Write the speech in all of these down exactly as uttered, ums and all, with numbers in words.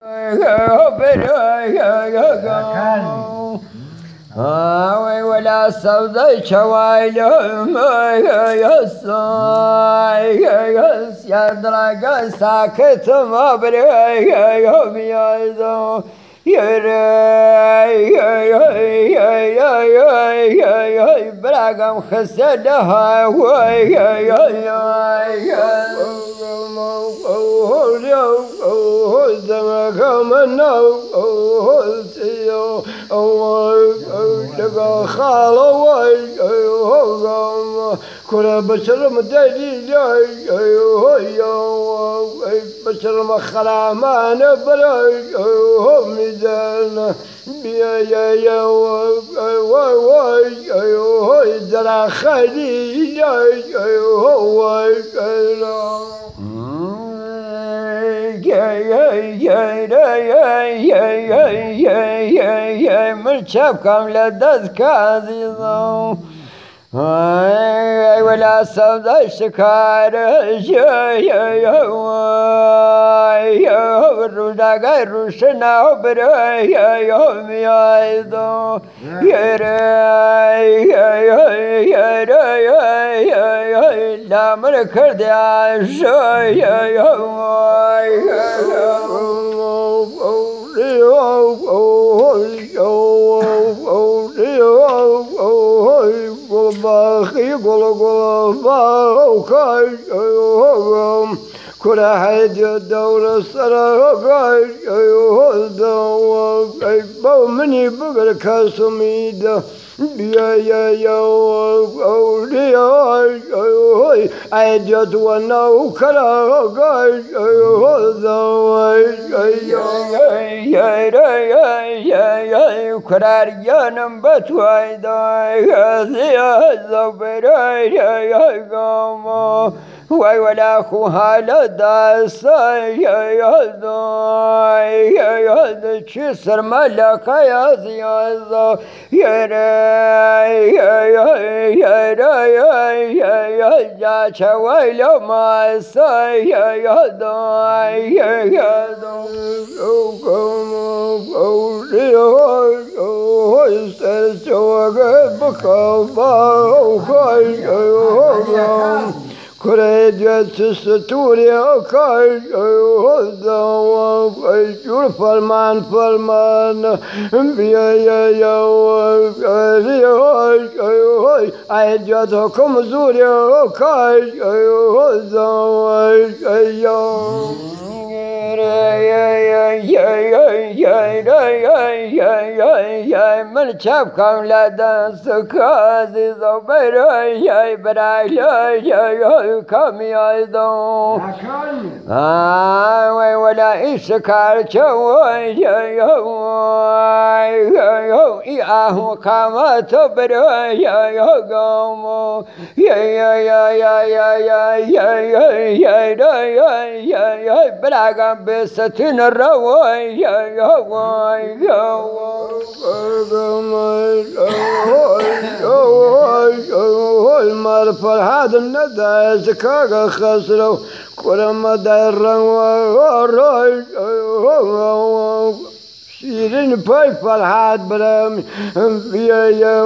ولا صوت شوايلهم يصاي يا درجة ساكت ما بري يوم يزو يري براغم خسدها كل بشر مدلي بشر مخلا ما نبرا ميزان بيا يا يا واي واي زرع خليل واي من شافكم لدز كاذب ولا صوت الشكار الرجا غير رشنا وبري يوم يايدو لا مركر دي عشو باخي قول قول باوكاي كل حد يدور السراقاي دو مني بقر كاسميد يا يا يا أولياء أيديت ونو كراقاي كرار جانم بتوي داي زبري يا قوم واي ولا خوها لداس يا داي يا تشسر ملك يا زياد يا يا يا يا يا جا شوي لو ما ساي يا داي يا داي كريدة ستوري كاي يور فرمان فرمان بيا يا يا أيديتكم زوري كاي من شافكم لدنس كازي زبري براي كم يايدو آه ولا إيش كارشوي إياه كما تبري يا قوم يا يا يا يا يا يا يا يا يا يا براغم بستين الروي يا يا المال فرحاد الندى زكاك خسروا كل ما داير شيرين باي فرحاد برام يا يا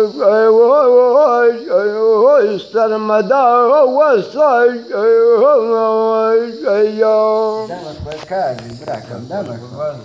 استرمدا وصاي يا دمك كاذب براكم دمك